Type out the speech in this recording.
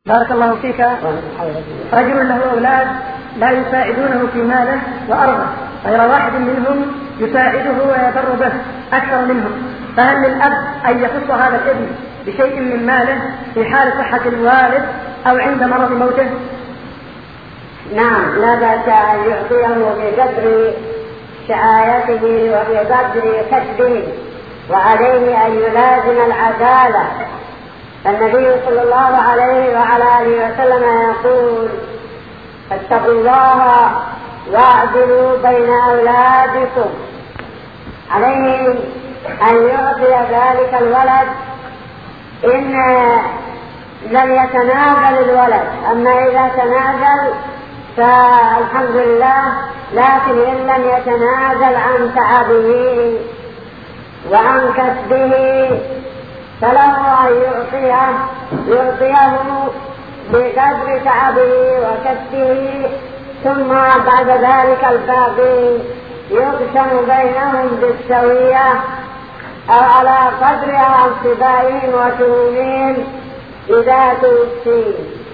بارك الله فيك. رجل له أولاد لا يساعدونه في ماله وأرضه، غير واحد منهم يساعده ويبر به أكثر منهم، فهل للأب أن يخص هذا الابن بشيء من ماله في حال صحة الوالد أو عند مرض موته؟ نعم، لا بأس أن يعطيه بقدر شعايته وبقدر كسبه، وعليه أن يلازم العدالة. النبي صلى الله عليه وعلى آله وسلم يقول: فاتقوا الله واعدلوا بين أولادكم. عليه أن يعطي ذلك الولد إن لم يتنازل الولد، أما إذا تنازل فالحمد لله، لكن إن لم يتنازل عن تعبه وعن كسبه فله أن يعطيه بقدر تعبه وكسبه، ثم بعد ذلك الباقي يقسم بينهم بالسوية أو على قدر أنصبائهم وشؤونهم إذا توفي.